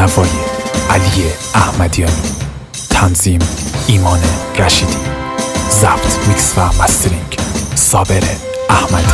نوای علی احمدیانی، تنظیم ایمان رشیدی، ضبط میکس و مسترینگ صابر احمدی.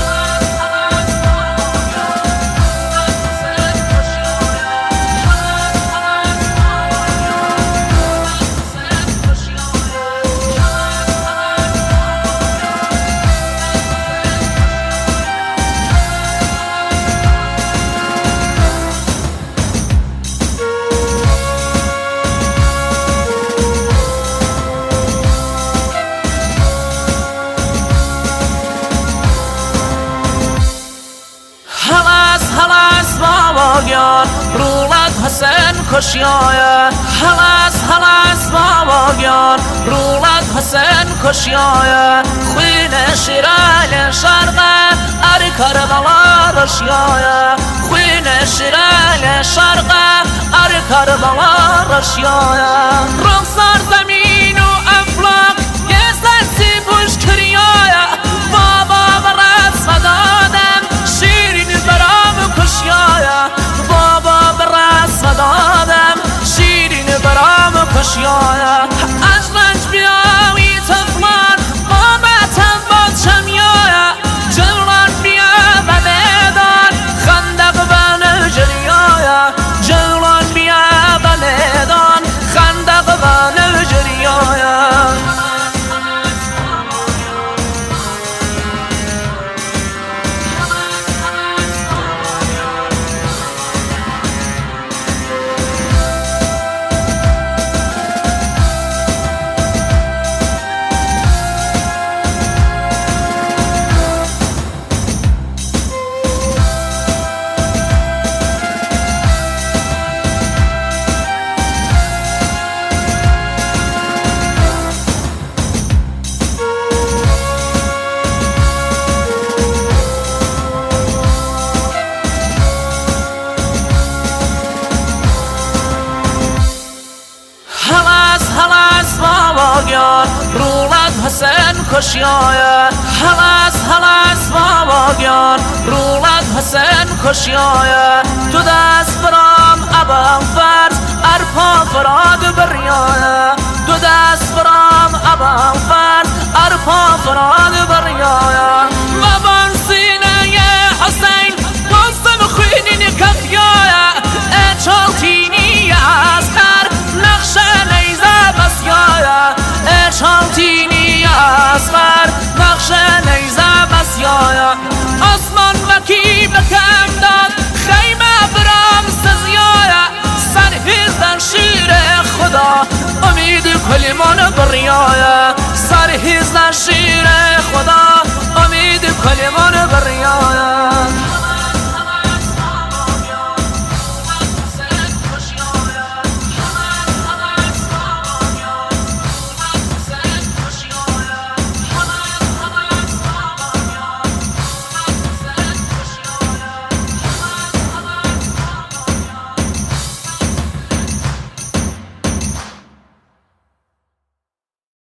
رولت حسین کشیایه هلاس باباگیان رولت حسین کشیایه خوین شیرال شرقه اری کربلا رشیایه خوین شیرال شرقه اری کربلا رشیایه رخسار زمین و افلاک یه سنسی پوش کریایه بابا برس دادم شیرین برام کشیایه دادم شیرین برام کشیایه از رنج بیاوی تفلان قامتم با چمیایه جولان بیا و میدان خندق و نجریایه جولان بیا و میدان خندق و نجریایه رولت حسین کشیایه هلاس باباگیان رولت حسین کشیایه تو دست برام ابا فرز ارپا فراد بریایه تو دست برام ابا فرز ارپا فراد بریایه